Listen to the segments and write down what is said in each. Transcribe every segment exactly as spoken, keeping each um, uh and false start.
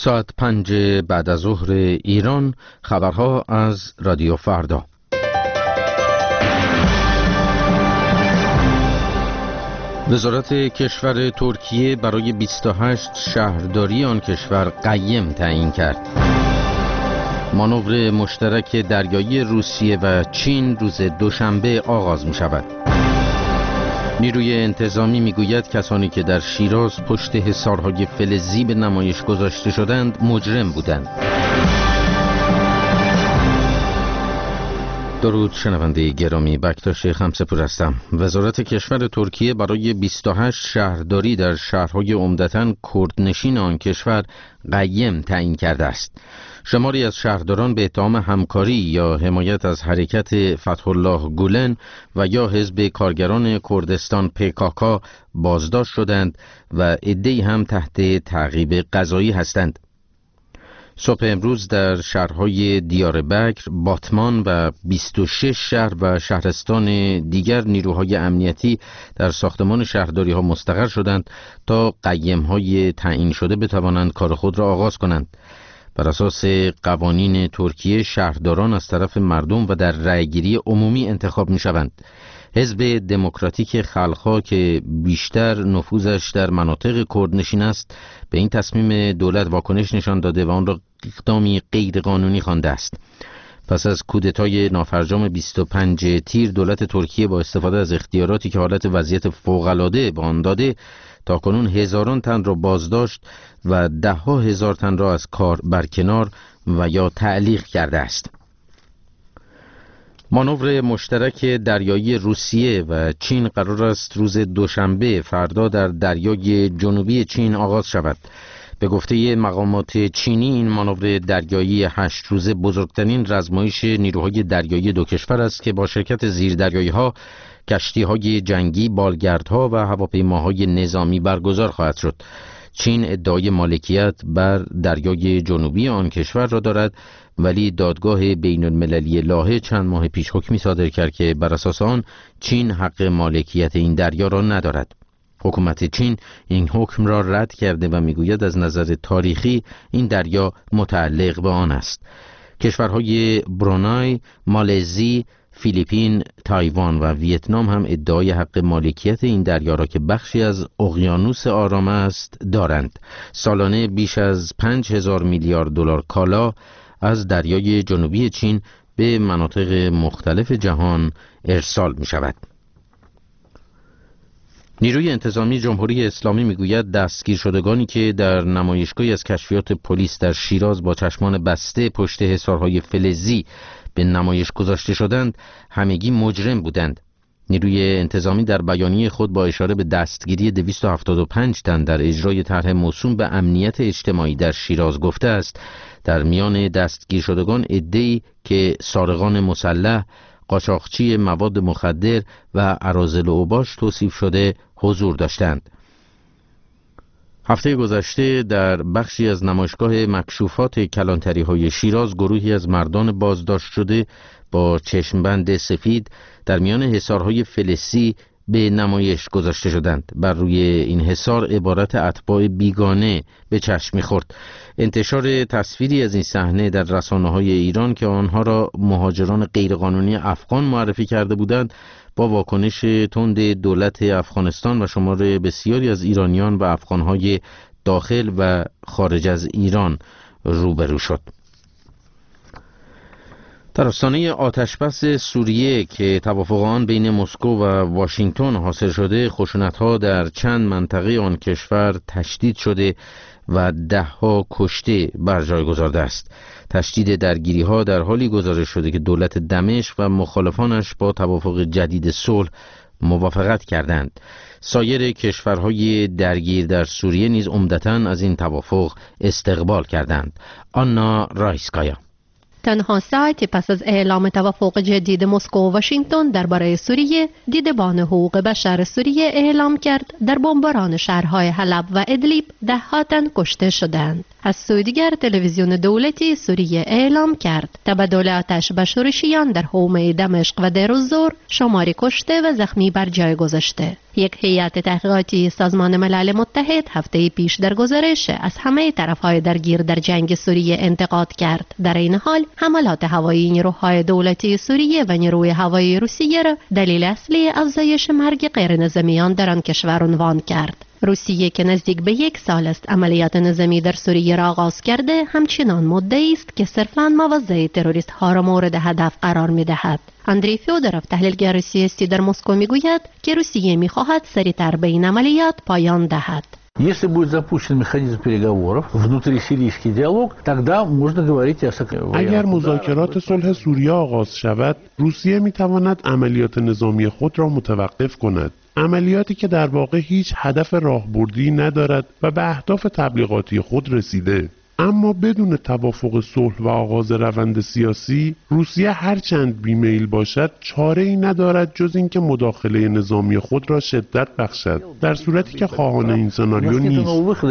ساعت پنج بعد از ظهر ایران، خبرها از رادیو فردا. وزارت کشور ترکیه برای بیست و هشت شهرداری آن کشور قیم تعیین کرد. مانور مشترک دریایی روسیه و چین روز دوشنبه آغاز می شود. نیروی انتظامی میگوید کسانی که در شیراز پشت حصارهای فلزی به نمایش گذاشته شدند مجرم بودند. درود شنونده گرامی، بکتاش خمسه‌پور هستم. وزارت کشور ترکیه برای بیست و هشت شهرداری در شهرهای عمدتاً کردنشین آن کشور قیم تعیین کرده است. شماری از شهرداران به اتهام همکاری یا حمایت از حرکت فتح الله گولن و یا حزب کارگران کردستان پی کی کی بازداشت شدند و عده‌ای هم تحت تعقیب قضایی هستند. صبح امروز در شهرهای دیاربکر، باتمان و بیست و شش شهر و شهرستان دیگر نیروهای امنیتی در ساختمان شهرداری ها مستقر شدند تا قیم‌های تعیین شده بتوانند کار خود را آغاز کنند. بر اساس قوانین ترکیه شهرداران از طرف مردم و در رأیگیری عمومی انتخاب می شوند. حزب دموکراتیک خلق‌ها که بیشتر نفوذش در مناطق کردنشین است به این تصمیم دولت واکنش نشان داده و آن را اقدامی غیرقانونی خوانده است. پس از کودتای نافرجام بیست و پنج تیر، دولت ترکیه با استفاده از اختیاراتی که حالت وضعیت فوق‌العاده به آن داده تاکنون هزاران تن را بازداشت و ده ها هزار تن را از کار برکنار و یا تعلیق کرده است. مانور مشترک دریایی روسیه و چین قرار است روز دوشنبه فردا در دریای جنوبی چین آغاز شود. به گفته مقامات چینی این مانور دریایی هشت روزه بزرگترین رزمایش نیروهای دریایی دو کشور است که با شرکت زیردریایی‌ها، کشتی‌های جنگی، بالگردها و هواپیماهای نظامی برگزار خواهد شد. چین ادعای مالکیت بر دریای جنوبی آن کشور را دارد، ولی دادگاه بین المللی لاهه چند ماه پیش حکمی صادر کرد که بر اساس آن چین حق مالکیت این دریا را ندارد. حکومت چین این حکم را رد کرده و میگوید از نظر تاریخی این دریا متعلق به آن است. کشورهای برونای، مالزی، فیلیپین، تایوان و ویتنام هم ادعای حق مالکیت این دریا را که بخشی از اقیانوس آرام است دارند. سالانه بیش از پنج هزار میلیارد دلار کالا از دریای جنوبی چین به مناطق مختلف جهان ارسال می شود. نیروی انتظامی جمهوری اسلامی میگوید دستگیر شدگانی که در نمایشگاهی از کشفیات پلیس در شیراز با چشمان بسته پشت حصارهای فلزی به نمایش گذاشته شدند همگی مجرم بودند. نیروی انتظامی در بیانیه خود با اشاره به دستگیری دویست و هفتاد و پنج تن در اجرای طرح موسوم به امنیت اجتماعی در شیراز گفته است در میان دستگیر شدگان عده‌ای که سارقان مسلح، قاچاقچی مواد مخدر و اراذل و اوباش توصیف شده حضور داشتند. هفته گذشته در بخشی از نمایشگاه مکشوفات کلانتری های شیراز گروهی از مردان بازداشت شده با چشمبند سفید در میان حصارهای فلزی به نمایش گذاشته شدند. بر روی این حصار عبارت اتباع بیگانه به چشم می‌خورد. انتشار تصویری از این صحنه در رسانه‌های ایران که آنها را مهاجران غیرقانونی افغان معرفی کرده بودند با واکنش تند دولت افغانستان و شمار بسیاری از ایرانیان و افغان‌های داخل و خارج از ایران روبرو شد. در آستانه آتشبس سوریه که توافق آن بین مسکو و واشنگتن حاصل شده، خشونت‌ها در چند منطقه آن کشور تشدید شده و ده‌ها کشته بر جای گذارده است. تشدید درگیری‌ها در حالی گزارش شده که دولت دمشق و مخالفانش با توافق جدید صلح موافقت کردند. سایر کشورهای درگیر در سوریه نیز عمدتاً از این توافق استقبال کردند. آنا رایسکایا: تنها ساعتی پس از اعلام توافق جدید مسکو و واشنگتن درباره سوریه، دیدبان حقوق بشر سوریه اعلام کرد در بمباران شهرهای حلب و ادلیب ده ها تن کشته شدند. از سوی دیگر تلویزیون دولتی سوریه اعلام کرد تبادل آتش به شورشیان در حومه دمشق و دیر الزور شماری کشته و زخمی بر جای گذاشته. یک هیئت تحقیقاتی سازمان ملل متحد هفته پیش در گزارش از همه طرف‌های درگیر در جنگ سوریه انتقاد کرد. در این حال حملات هوایی نیروهای دولتی سوریه و نیروی هوایی روسیه را دلیل اصلی افزایش مرگ غیرنظامیان در آن کشور عنوان کرد. روسیه که نزدیک به یک سال است عملیات نظامی در سوریه را آغاز کرده، همچنان مدعی است که صرفاً موضع تروریست ها را مورد هدف قرار می دهد. اندری فیودروف تحلیلگر سیاسی در مسکو می گوید که روسیه می خواهد سریعتر به این عملیات پایان دهد. Если будет запущен механизм переговоров, внутрисирийский диалог, тогда можно говорить о اگر مذاکرات صلح سوریه آغاز شود، روسیه می‌تواند عملیات نظامی خود را متوقف کند. عملیاتی که در واقع هیچ هدف راهبردی ندارد و به اهداف تبلیغاتی خود رسیده. اما بدون توافق صلح و آغاز روند سیاسی، روسیه هرچند بیمیل باشد چاره‌ای ندارد جز اینکه مداخله نظامی خود را شدت بخشد، در صورتی که خواهان این سناریو نیست.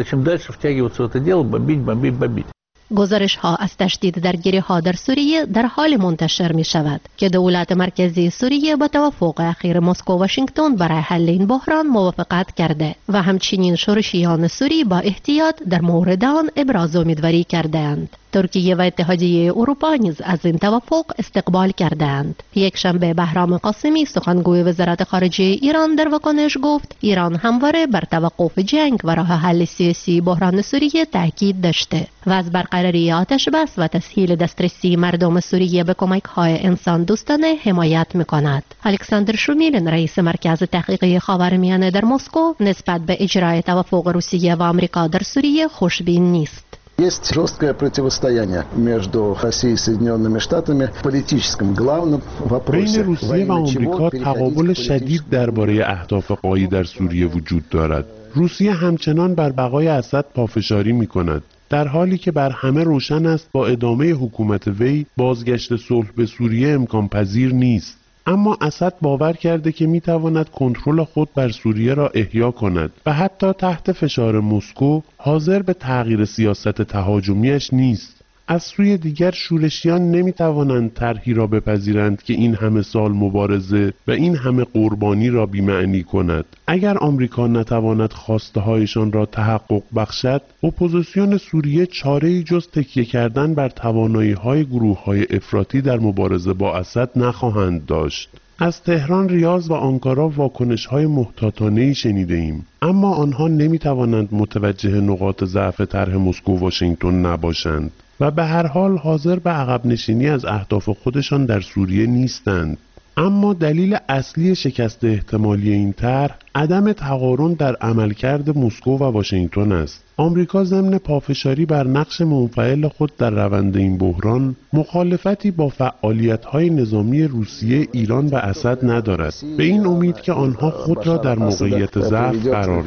گزارش ها از تشدید درگیری ها در سوریه در حال منتشر می شود که دولت مرکزی سوریه با توافق اخیر مسکو و واشنگتن برای حل این بحران موافقت کرده و همچنین شورشیان سوری با احتیاط در مورد آن ابراز امیدواری کردند. ترکیه و اتحادیه اروپا نیز از این توافق استقبال کردند. یک شنبه بهرام قاسمی سخنگوی وزارت خارجه ایران در واکنش گفت ایران همواره بر توقف جنگ و راه حل سیاسی بحران سوریه تاکید داشته و از برقراری آتش بس و تسهیل دسترسی مردم سوریه به کمک‌های انسان دوستانه حمایت می‌کند. الکساندر شومیلن رئیس مرکز تحقیقی خاورمیانه در مسکو نسبت به اجرای توافق روسیه و آمریکا در سوریه خوشبین نیست. Есть жесткое противостояние между Россией и Соединенными Штатами в политическом главном вопросе. بین روسیه و آمریکا تقابل شدید درباره اهداف غایی در سوریه وجود دارد. روسیه همچنان بر بقای اسد پافشاری می‌کند، در حالی که بر همه روشن است با ادامه حکومت وی بازگشت صلح به سوریه امکان پذیر نیست. اما اسد باور کرده که میتواند کنترل خود بر سوریه را احیا کند و حتی تحت فشار مسکو حاضر به تغییر سیاست تهاجمیش نیست. از سوی دیگر شورشیان نمیتوانند طرحی را بپذیرند که این همه سال مبارزه و این همه قربانی را بی‌معنی کند. اگر آمریکا نتواند خواسته هایشان را تحقق بخشد، اپوزیسیون سوریه چاره‌ای جز تکیه کردن بر توانایی‌های گروه‌های افراطی در مبارزه با اسد نخواهند داشت. از تهران، ریاض و آنکارا واکنش‌های محتاطانه‌ای شنیده‌ایم، اما آنها نمی‌توانند متوجه نقاط ضعف طرح مسکو و واشنگتن نباشند و به هر حال حاضر به عقب نشینی از اهداف خودشان در سوریه نیستند. اما دلیل اصلی شکست احتمالی این طرح عدم تقارن در عملکرد مسکو و واشنگتن است. آمریکا ضمن پافشاری بر نقش منفعل خود در روند این بحران مخالفتی با فعالیت‌های نظامی روسیه، ایران و اسد ندارد، به این امید که آنها خود را در موقعیت ضعف قرار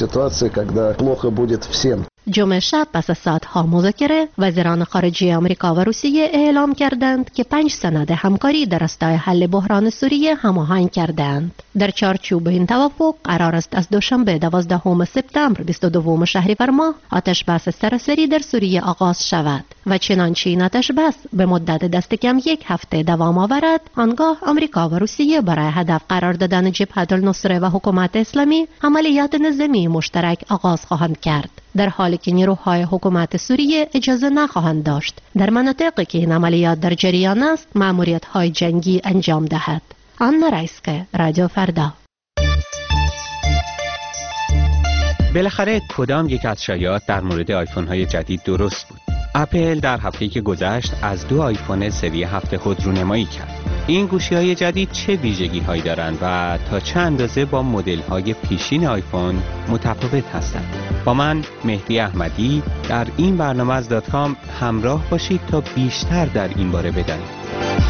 دهند. جمعه شب پس از ساعت‌ها مذاکره، وزیران خارجه آمریکا و روسیه اعلام کردند که پنج سند همکاری در راستای حل بحران سوریه هماهنگ کردند. در چارچوب این توافق قرار است از دوشنبه دوازدهم سپتامبر بیست و دوم شهریور ماه آتش بس سراسری در سوریه آغاز شود و چنانچه این آتش بس به مدت دست کم یک هفته دوام آورد، آنگاه آمریکا و روسیه برای هدف قرار دادن جبهه النصره و حکومت اسلامی عملیات نظامی مشترک آغاز خواهند کرد، در حالی که نیروهای حکومت سوریه اجازه نخواهند داشت در مناطقی که این عملیات در جریان است مأموریت‌های جنگی انجام دهد. آنا رایسکه، رادیو فردا. بالاخره کدام یک از شایعات در مورد آیفون های جدید درست بود؟ اپل در هفته‌ای که گذشت از دو آیفون سری هفت خود رونمایی کرد. این گوشی های جدید چه ویژگی هایی دارند و تا چه اندازه با مدل های پیشین آیفون متفاوت هستند؟ با من مهدی احمدی در این برنامه از دات کام همراه باشید تا بیشتر در این باره بدانید.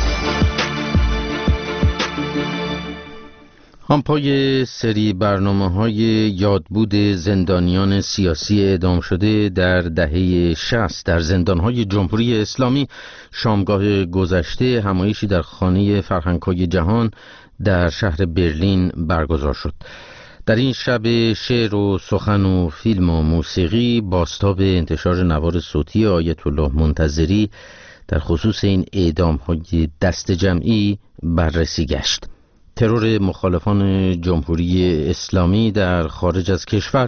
هم پای سری برنامه‌های یادبود زندانیان سیاسی اعدام شده در دهه شصت در زندان‌های جمهوری اسلامی، شامگاه گذشته همایشی در خانه فرهنگ‌های جهان در شهر برلین برگزار شد. در این شب شعر و سخن و فیلم و موسیقی بازتاب انتشار نوار صوتی آیت الله منتظری در خصوص این اعدام‌های دست جمعی بررسی گشت. ترور مخالفان جمهوری اسلامی در خارج از کشور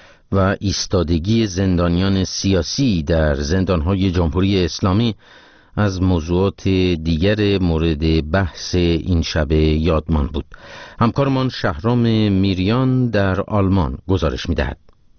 و ایستادگی زندانیان سیاسی در زندانهای جمهوری اسلامی از موضوعات دیگر مورد بحث این شب یادمان بود. همکارمان شهرام میریان در آلمان گزارش می‌دهد.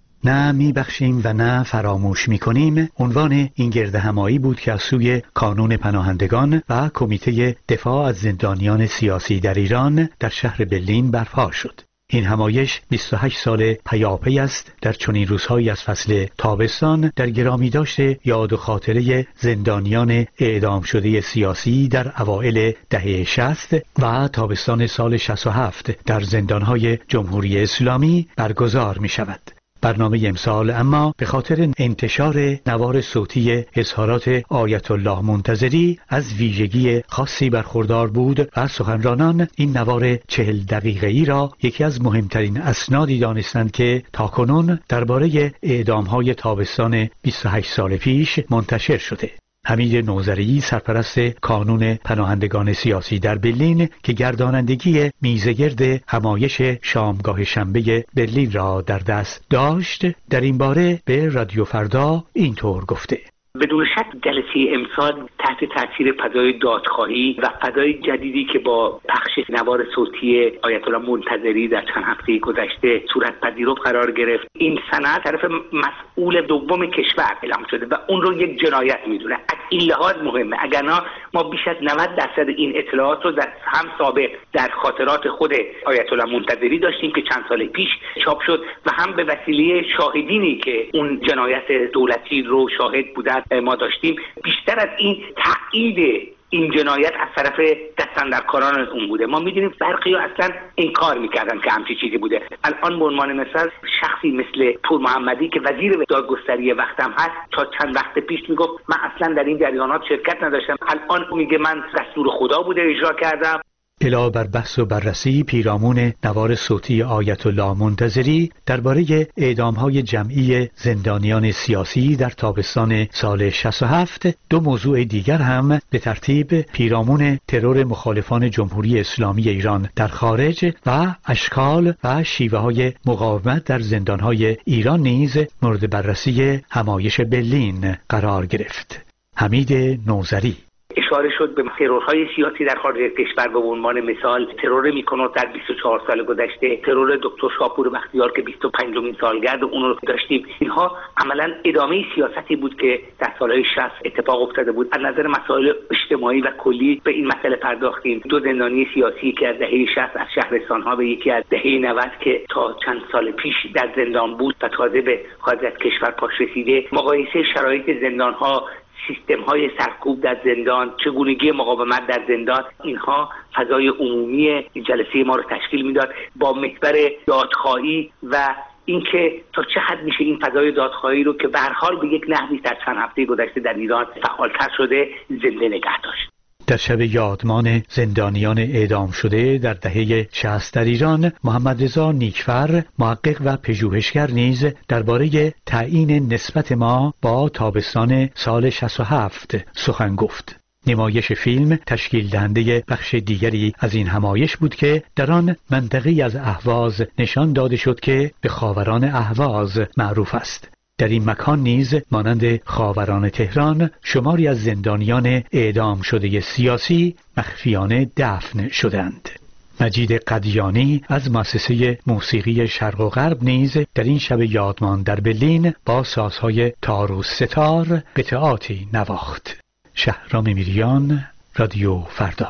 نه میبخشیم و نه فراموش میکنیم عنوان این گردهمایی بود که از سوی کانون پناهندگان و کمیته دفاع از زندانیان سیاسی در ایران در شهر برلین برپا شد. این همایش بیست و هشت سال پیاپی است در چنین روزهایی از فصل تابستان در گرامی داشته یاد و خاطره زندانیان اعدام شده سیاسی در اوائل دهه شصت و تابستان سال شصت و هفت در زندانهای جمهوری اسلامی برگزار می شود. برنامه امسال اما به خاطر انتشار نوار صوتی اظهارات آیت الله منتظری از ویژگی خاصی برخوردار بود و سخنرانان این نوار چهل دقیقه‌ای را یکی از مهمترین اسنادی دانستند که تاکنون درباره اعدام‌های تابستان بیست و هشت سال پیش منتشر شده. حمید نوذری سرپرست کانون پناهندگان سیاسی در برلین که گردانندگی میزگرد همایش شامگاه شنبه برلین را در دست داشت در این باره به رادیو فردا اینطور گفته: بدون شک جلسه امسال تحت تاثیر فضای دادخواهی و فضای جدیدی که با پخش نوار صوتی آیت الله منتظری در چند هفته گذشته صورت پذیرفت قرار گرفت. این سند طرف مسئول دوم کشور اعلام شده و اون رو یک جنایت میدونه. از این لحاظ مهمه، اگر نه ما بیش از نود درصد این اطلاعات رو در هم سابق در خاطرات خود آیت الله منتظری داشتیم که چند سال پیش چاپ شد و هم به وسیله شاهدینی که اون جنایت دولتی رو شاهد بودن ما داشتیم. بیشتر از این تایید این جنایت از طرف دستاندرکاران اون بوده. ما میدونیم برخی اصلا انکار میکردن که همچین چیزی بوده. الان به عنوان مثال شخصی مثل پور محمدی که وزیر دادگستری وقتم هست تا چند وقت پیش میگفت من اصلا در این جریانات شرکت نداشتم، الان میگه من دستور خدا بوده اجرا کردم. علاوه بر بحث و بررسی پیرامون نوار صوتی آیت الله منتظری درباره اعدام‌های جمعی زندانیان سیاسی در تابستان سال شصت و هفت، دو موضوع دیگر هم به ترتیب پیرامون ترور مخالفان جمهوری اسلامی ایران در خارج و اشکال و شیوه‌های مقاومت در زندان‌های ایران نیز مورد بررسی همایش برلین قرار گرفت. حمید نوذری اشاره شد به ترورهای سیاسی در خارج کشور. به عنوان مثال ترور میکنوت در بیست و چهار سال گذشته، ترور دکتر شاپور بختیار که بیست و پنجمین سالگرد اون رو داشتیم. اینها عملا ادامه سیاستی بود که در سالهای شصت اتفاق افتاده بود. از نظر مسائل اجتماعی و کلی به این مسئله پرداختیم. دو زندانی سیاسی که از دهه شصت از شهرستان‌ها به یکی از دهه نود که تا چند سال پیش در زندان بود و تازه به خارج از کشور پاش رسیده، مقایسه شرایط زندان‌ها، سیستم های سرکوب در زندان، چگونگی مقاومت در زندان، اینها فضای عمومی جلسه ما رو تشکیل میداد با محور دادخواهی و اینکه تا چه حد میشه این فضای دادخواهی رو که به هر حال به یک نحوی در چند هفته گذشته در ایران فعالتر شده زنده نگه داشت. در شب یادمان زندانیان اعدام شده در دهه شصت در ایران، محمد رضا نیکفر، محقق و پژوهشگر نیز درباره تعیین نسبت ما با تابستان سال شصت و هفت سخن گفت. نمایش فیلم تشکیل دهنده بخش دیگری از این همایش بود که در آن منطقه‌ای از اهواز نشان داده شد که به خاوران اهواز معروف است. در این مکان نیز مانند خاوران تهران شماری از زندانیان اعدام شده سیاسی مخفیانه دفن شدند. مجید قدیانی از مؤسسه موسیقی شرق و غرب نیز در این شب یادمان در برلین با سازهای تار و ستار قطعاتی نواخت. شهرام میریان، رادیو فردا.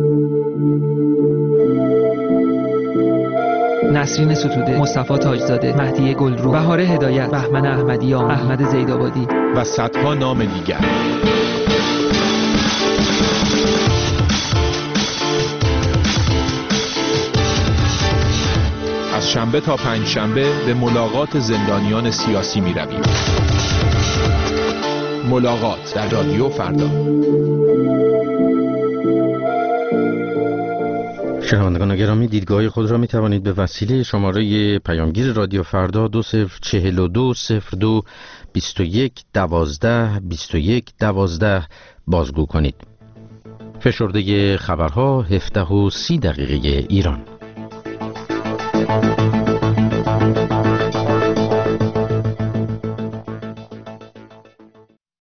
نسرین ستوده، مصطفی تاجزاده، مهدی گلرو، بهار هدایت، بهمن احمدیان، احمد زیدآبادی و صدها نام دیگر. از شنبه تا پنج شنبه به ملاقات زندانیان سیاسی می رویم. ملاقات در رادیو فردا. شنوندگان گرامی، دیدگاه خود را می توانید به وسیله شماره پیامگیر رادیو فردا دو صفر چهل و دو صفر دو بیست و یک دوازده بیست و یک دوازده بازگو کنید. فشرده خبرها هفده و سی دقیقه ایران.